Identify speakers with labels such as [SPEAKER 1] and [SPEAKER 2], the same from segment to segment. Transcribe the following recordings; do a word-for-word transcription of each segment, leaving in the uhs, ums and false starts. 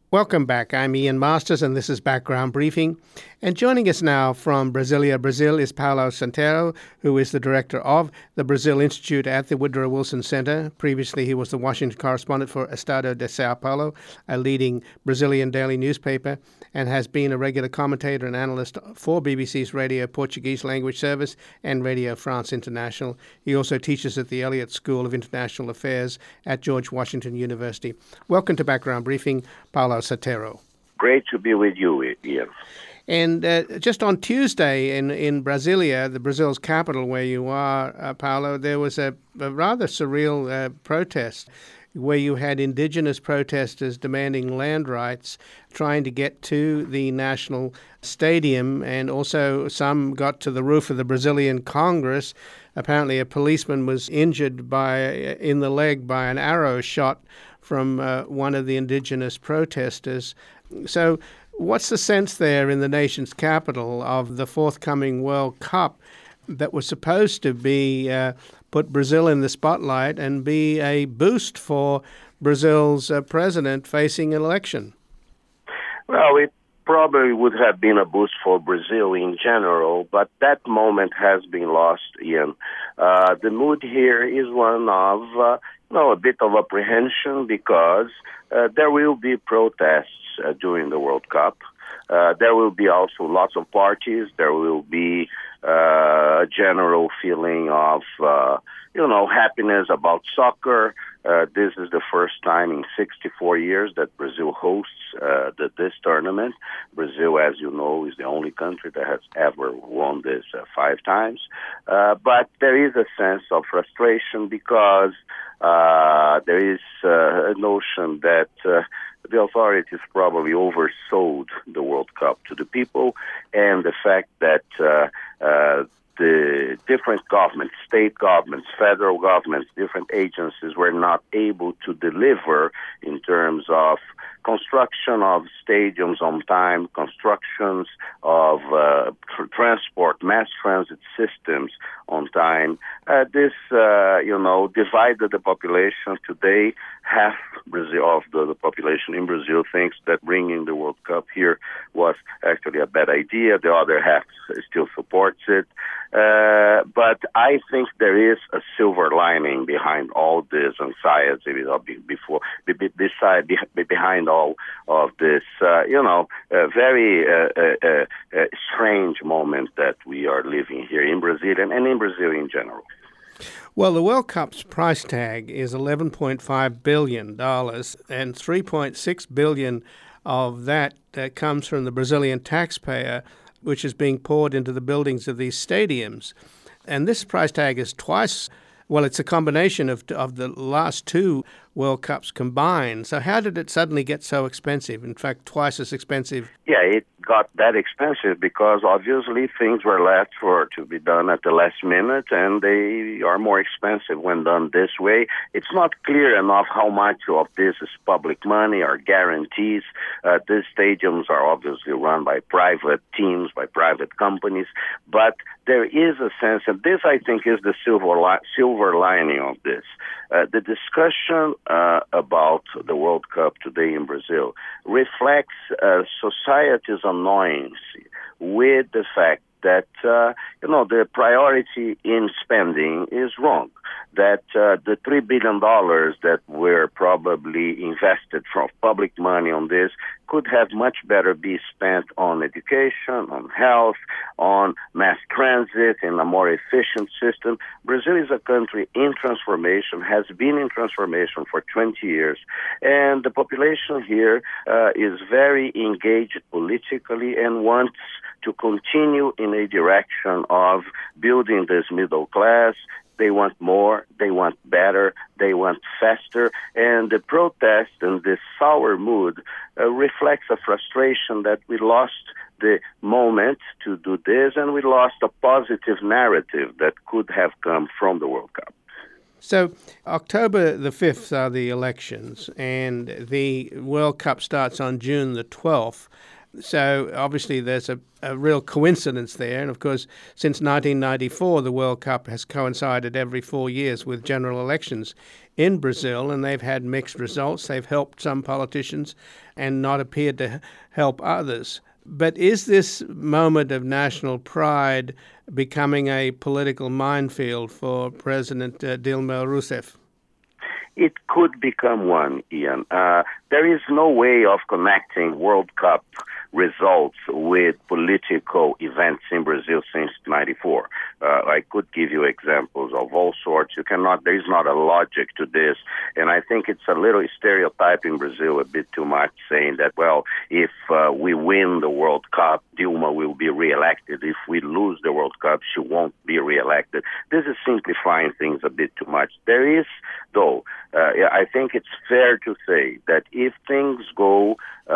[SPEAKER 1] Welcome back. I'm Ian Masters, and this is Background Briefing. And joining us now from Brasilia, Brazil, is Paulo Santero, who is the director of the Brazil Institute at the Woodrow Wilson Center. Previously, he was the Washington correspondent for Estado de Sao Paulo, a leading Brazilian daily newspaper, and has been a regular commentator and analyst for B B C's Radio Portuguese Language Service and Radio France International. He also teaches at the Elliott School of International Affairs at George Washington University. Welcome to Background Briefing, Paulo Santero.
[SPEAKER 2] Great to be with you, Ian.
[SPEAKER 1] And uh, just on Tuesday in, in Brasilia, the Brazil's capital where you are, uh, Paulo, there was a, a rather surreal uh, protest where you had indigenous protesters demanding land rights, trying to get to the national stadium, and also some got to the roof of the Brazilian Congress. Apparently a policeman was injured by in the leg by an arrow shot from uh, one of the indigenous protesters. So what's the sense there in the nation's capital of the forthcoming World Cup that was supposed to be uh, put Brazil in the spotlight and be a boost for Brazil's uh, president facing an election?
[SPEAKER 2] Well, it probably would have been a boost for Brazil in general, but that moment has been lost, Ian. Uh, the mood here is one of uh, you know, a bit of apprehension because uh, there will be protests uh, during the World Cup. Uh, there will be also lots of parties. There will be uh, a general feeling of, uh, you know, happiness about soccer. Uh, this is the first time in sixty-four years that Brazil hosts uh, the, this tournament. Brazil, as you know, is the only country that has ever won this uh, five times. Uh, but there is a sense of frustration because uh, there is uh, a notion that uh, the authorities probably oversold the World Cup to the people, and the fact that uh, uh, the different governments, state governments, federal governments, different agencies were not able to deliver in terms of construction of stadiums on time, constructions of uh, tr- transport, mass transit systems on time. Uh, this, uh, you know, divided the population. Today, half Brazil of the, the population in Brazil thinks that bringing the World Cup here was actually a bad idea. The other half still supports it. Uh, but I think there is a silver lining behind all this anxiety, before, beside, behind all of this, uh, you know, a very uh, uh, uh, strange moment that we are living here in Brazil and, and in Brazil in general.
[SPEAKER 1] Well, the World Cup's price tag is eleven point five billion dollars, and three point six billion dollars of that uh, comes from the Brazilian taxpayer, which is being poured into the buildings of these stadiums. And this price tag is twice, well, it's a combination of of the last two World Cups combined. So how did it suddenly get so expensive? In fact, twice as expensive.
[SPEAKER 2] Yeah, it got that expensive because obviously things were left for to be done at the last minute, and they are more expensive when done this way. It's not clear enough how much of this is public money or guarantees. Uh, these stadiums are obviously run by private teams, by private companies, but there is a sense, and this I think is the silver li- silver lining of this. Uh, the discussion uh, about the World Cup today in Brazil reflects uh, society's annoyance with the fact that, uh, you know, the priority in spending is wrong, that uh, the three billion dollars that were probably invested from public money on this could have much better be spent on education, on health, on mass transit, in a more efficient system. Brazil is a country in transformation, has been in transformation for twenty years, and the population here uh, is very engaged politically and wants to continue in a direction of building this middle class. They want more, they want better, they want faster, and the protest and this sour mood uh, reflects a frustration that we lost the moment to do this, and we lost a positive narrative that could have come from the World Cup.
[SPEAKER 1] So October the fifth are the elections, and the World Cup starts on June the twelfth. So obviously there's a, a real coincidence there. And of course, since nineteen ninety-four, the World Cup has coincided every four years with general elections in Brazil, and they've had mixed results. They've helped some politicians and not appeared to help others. But is this moment of national pride becoming a political minefield for President uh, Dilma Rousseff?
[SPEAKER 2] It could become one, Ian. Uh, there is no way of connecting World Cup results with political events in Brazil since ninety-four. Uh, I could give you examples of all sorts. You cannot, there is not a logic to this. And I think it's a little stereotype in Brazil a bit too much, saying that, well, if uh, we win the World Cup, Dilma will be reelected. If we lose the World Cup, she won't be reelected. This is simplifying things a bit too much. There is, though, uh, I think it's fair to say that if things go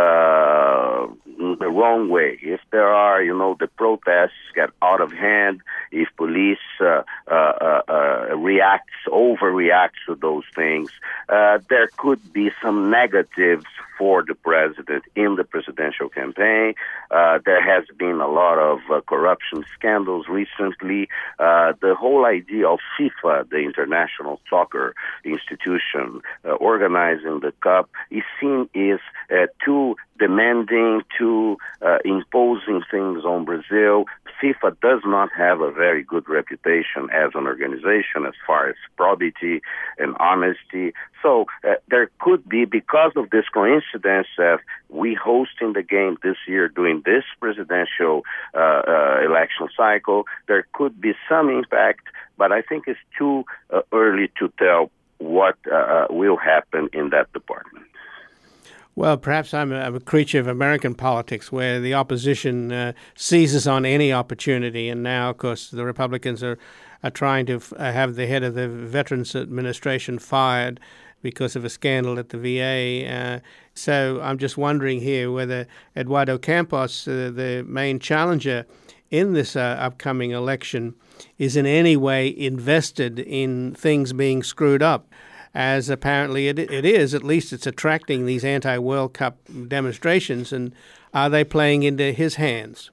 [SPEAKER 2] uh, the wrong way, if there are, you know, the protests get out of hand, if police uh, uh, uh, uh, reacts, overreacts to those things, uh, there could be some negatives for the president in the presidential campaign. Uh, there has been a lot of uh, corruption scandals recently. Uh, the whole idea of FIFA, the international soccer institution, uh, organizing the cup, is seen as uh, too demanding, too uh, imposing things on Brazil. FIFA does not have a very good reputation as an organization as far as probity and honesty. So uh, there could be, because of this coincidence of we hosting the game this year during this presidential uh, uh, election cycle, there could be some impact, but I think it's too uh, early to tell what uh, will happen in that department.
[SPEAKER 1] Well, perhaps I'm a, I'm a creature of American politics, where the opposition uh, seizes on any opportunity. And now, of course, the Republicans are, are trying to f- have the head of the Veterans Administration fired because of a scandal at the V A. Uh, so I'm just wondering here whether Eduardo Campos, uh, the main challenger in this uh, upcoming election, is in any way invested in things being screwed up, as apparently it, it is. At least it's attracting these anti-World Cup demonstrations. And are they playing into his hands?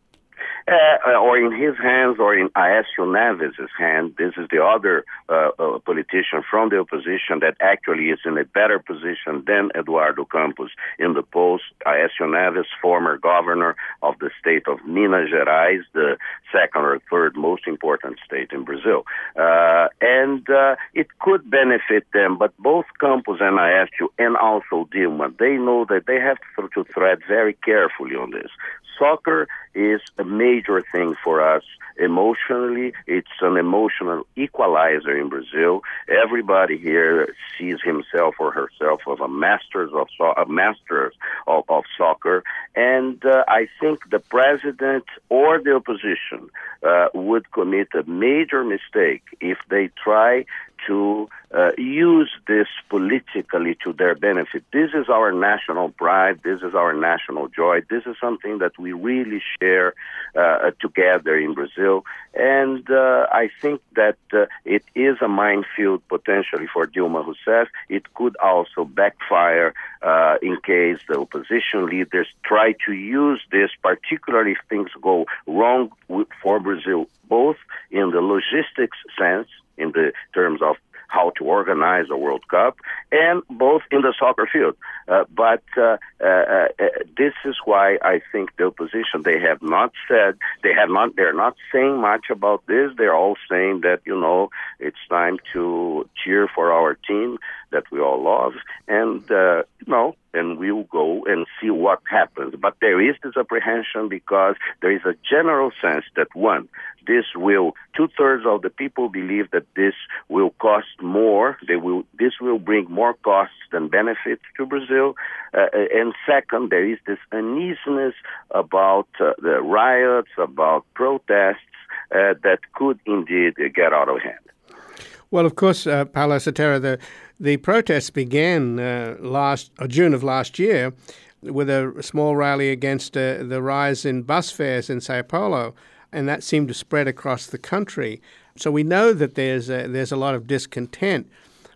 [SPEAKER 2] Uh, or in his hands, or in Aécio Neves' hand. This is the other uh, uh, politician from the opposition that actually is in a better position than Eduardo Campos in the polls. Aécio Neves, former governor of the state of Minas Gerais, the second or third most important state in Brazil. Uh, and uh, it could benefit them, but both Campos and Aécio, and also Dilma, they know that they have to, to tread very carefully on this. Soccer is a major thing for us emotionally. It's an emotional equalizer in Brazil. Everybody here sees himself or herself as a masters of so- a masters of, of soccer, and uh, I think the president or the opposition uh, would commit a major mistake if they try to uh, use this politically to their benefit. This is our national pride. This is our national joy. This is something that we really share uh, together in Brazil. And uh, I think that uh, it is a minefield potentially for Dilma Rousseff. It could also backfire uh, in case the opposition leaders try to use this, particularly if things go wrong for Brazil, both in the logistics sense, in the terms of how to organize a World Cup, and both in the soccer field. Uh, but uh, uh, uh, this is why I think the opposition, they have not said, they have not, they're not saying much about this. They're all saying that, you know, it's time to cheer for our team that we all love, and, uh, you know, and we'll go and see what happens. But there is this apprehension because there is a general sense that, one, this will, two-thirds of the people believe that this will cost more. They will, this will bring more costs than benefits to Brazil. Uh, and second, there is this uneasiness about uh, the riots, about protests uh, that could indeed get out of hand.
[SPEAKER 1] Well, of course, uh, Paulo Cetera, the, the protests began uh, last uh, June of last year with a small rally against uh, the rise in bus fares in Sao Paulo, and that seemed to spread across the country. So we know that there's a, there's a lot of discontent.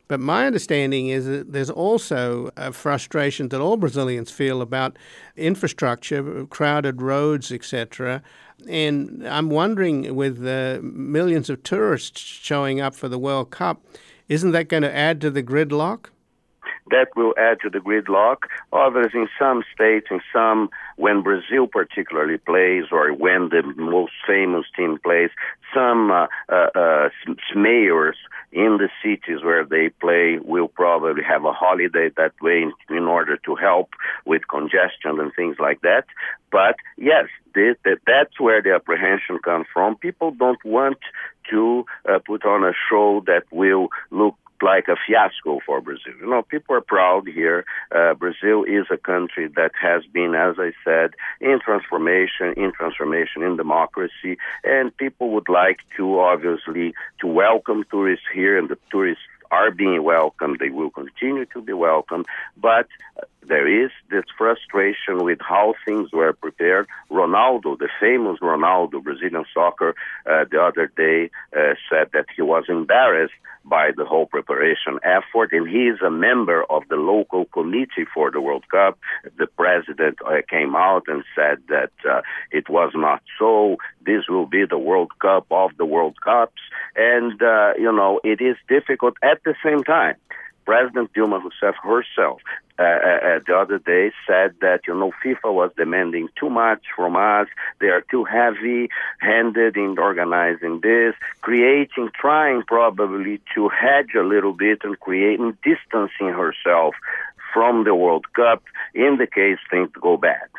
[SPEAKER 1] But my understanding is that there's also a frustration that all Brazilians feel about infrastructure, crowded roads, et cetera. And I'm wondering, with uh, millions of tourists showing up for the World Cup, isn't that going to add to the gridlock?
[SPEAKER 2] That will add to the gridlock. Others, in some states, in some, when Brazil particularly plays, or when the most famous team plays, some uh, uh, uh, mayors in the cities where they play will probably have a holiday that way in, in order to help with congestion and things like that. But yes, this, that, that's where the apprehension comes from. People don't want to uh, put on a show that will look like a fiasco for Brazil. You know, people are proud here. Uh, Brazil is a country that has been, as I said, in transformation, in transformation, in democracy, and people would like to, obviously, to welcome tourists here, and the tourists are being welcomed. They will continue to be welcomed, but there is this frustration with how things were prepared. Ronaldo, the famous Ronaldo, Brazilian soccer, uh, the other day uh, said that he was embarrassed by the whole preparation effort, and he is a member of the local committee for the World Cup. The president uh, came out and said that uh, it was not so. This will be the World Cup of the World Cups, and, uh, you know, it is difficult. At the same time, President Dilma Rousseff herself uh, uh, the other day said that, you know, FIFA was demanding too much from us. They are too heavy-handed in organizing this, creating, trying probably to hedge a little bit and creating, distancing herself from the World Cup in the case things go bad.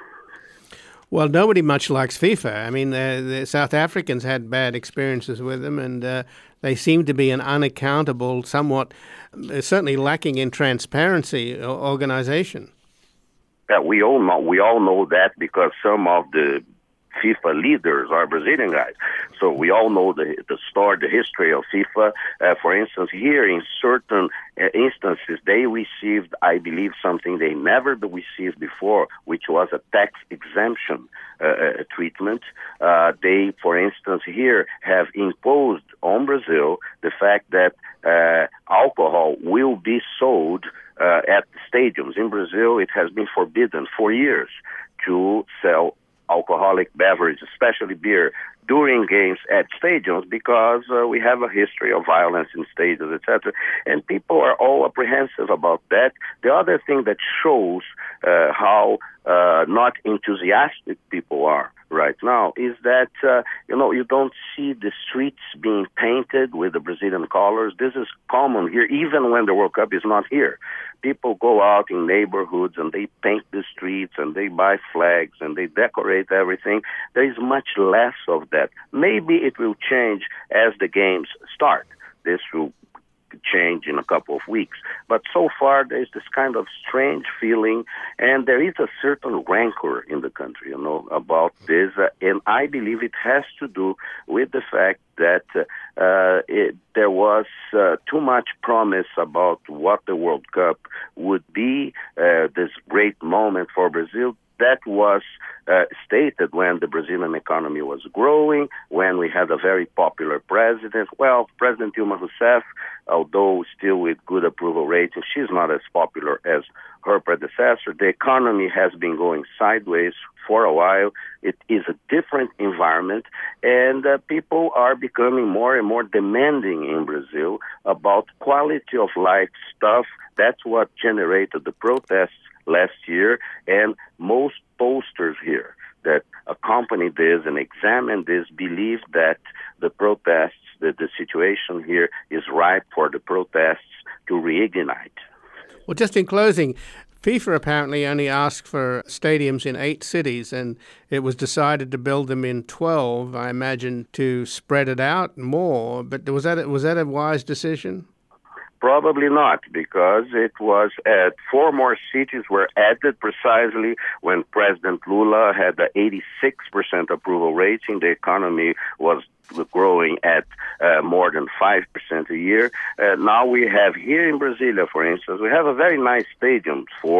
[SPEAKER 1] Well, nobody much likes FIFA. I mean, uh, the South Africans had bad experiences with them, and uh, they seem to be an unaccountable, somewhat, uh, certainly lacking in transparency organization.
[SPEAKER 2] Yeah, we all know. We all know that because some of the FIFA leaders are Brazilian guys. So we all know the the story, the history of FIFA. Uh, for instance, here in certain uh, instances, they received, I believe, something they never received before, which was a tax exemption uh, uh, treatment. Uh, they, for instance, here have imposed on Brazil the fact that uh, alcohol will be sold uh, at stadiums. In Brazil, it has been forbidden for years to sell alcoholic beverage, especially beer, during games at stadiums because uh, we have a history of violence in stadiums, et cetera. And people are all apprehensive about that. The other thing that shows uh, how uh, not enthusiastic people are right now is that, uh, you know, you don't see the streets being painted with the Brazilian colors. This is common here, even when the World Cup is not here. People go out in neighborhoods and they paint the streets and they buy flags and they decorate everything. There is much less of that. Maybe it will change as the games start. This will change in a couple of weeks. But so far, there's this kind of strange feeling, and there is a certain rancor in the country, you know, about this. Uh, and I believe it has to do with the fact that uh, it, there was uh, too much promise about what the World Cup would be, uh, this great moment for Brazil. That was uh, stated when the Brazilian economy was growing, when we had a very popular president. Well, President Dilma Rousseff, although still with good approval ratings, she's not as popular as her predecessor. The economy has been going sideways for a while. It is a different environment, and uh, people are becoming more and more demanding in Brazil about quality of life stuff. That's what generated the protests last year, and most pollsters here that accompany this and examine this believe that the protests, that the situation here is ripe for the protests to reignite.
[SPEAKER 1] Well, just in closing, FIFA apparently only asked for stadiums in eight cities, and it was decided to build them in twelve, I imagine, to spread it out more. But was that was that a wise decision?
[SPEAKER 2] Probably not, because it was at four more cities were added precisely when President Lula had the eighty-six percent approval rating. The economy was growing at uh, more than five percent a year. Uh, now we have here in Brasilia, for instance, we have a very nice stadium for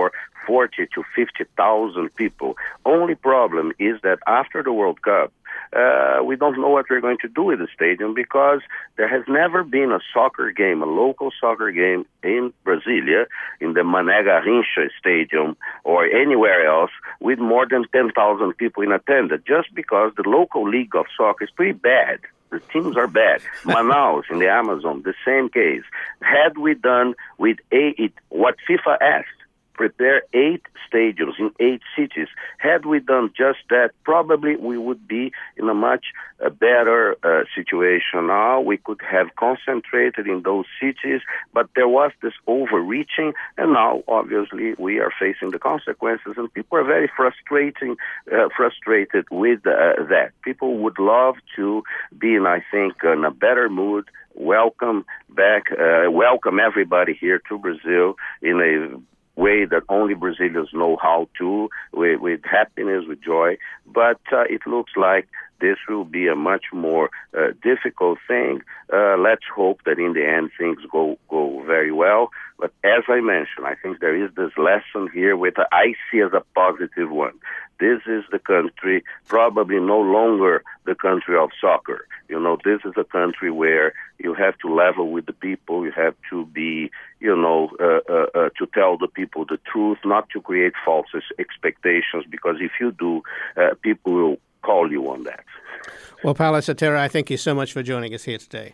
[SPEAKER 2] forty to fifty thousand people. Only problem is that after the World Cup, uh, we don't know what we're going to do with the stadium because there has never been a soccer game, a local soccer game in Brasilia, in the Mané Garrincha Stadium or anywhere else with more than ten thousand people in attendance, just because the local league of soccer is pretty bad. The teams are bad. Manaus in the Amazon, the same case. Had we done with eight, what FIFA asked, prepare eight stadiums in eight cities. Had we done just that, probably we would be in a much uh, better uh, situation now. We could have concentrated in those cities, but there was this overreaching, and now, obviously, we are facing the consequences, and people are very frustrating, uh, frustrated with uh, that. People would love to be in, I think, in a better mood, welcome back, uh, welcome everybody here to Brazil in a way that only Brazilians know how to, with, with happiness, with joy. But uh, it looks like this will be a much more uh, difficult thing. Uh, let's hope that in the end things go, go very well. But as I mentioned, I think there is this lesson here which I see as a positive one. This is the country, probably no longer the country of soccer. You know, this is a country where you have to level with the people. You have to be, you know, uh, uh, uh, to tell the people the truth, not to create false expectations, because if you do, uh, people will call you on that.
[SPEAKER 1] Well, Paulo Sotero, I thank you so much for joining us here today.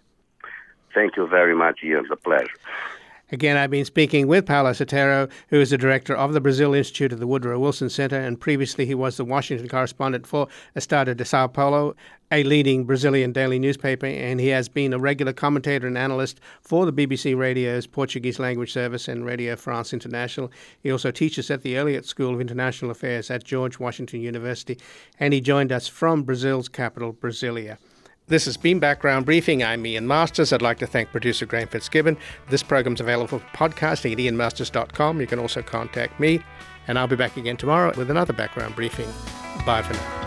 [SPEAKER 2] Thank you very much, Ian. It's a pleasure.
[SPEAKER 1] Again, I've been speaking with Paulo Sotero, who is the director of the Brazil Institute at the Woodrow Wilson Center, and previously he was the Washington correspondent for Estado de Sao Paulo, a leading Brazilian daily newspaper, and he has been a regular commentator and analyst for the B B C Radio's Portuguese language service and Radio France International. He also teaches at the Elliott School of International Affairs at George Washington University, and he joined us from Brazil's capital, Brasilia. This has been Background Briefing. I'm Ian Masters. I'd like to thank producer Graham Fitzgibbon. This program's available for podcasting at ian masters dot com. You can also contact me, and I'll be back again tomorrow with another Background Briefing. Bye for now.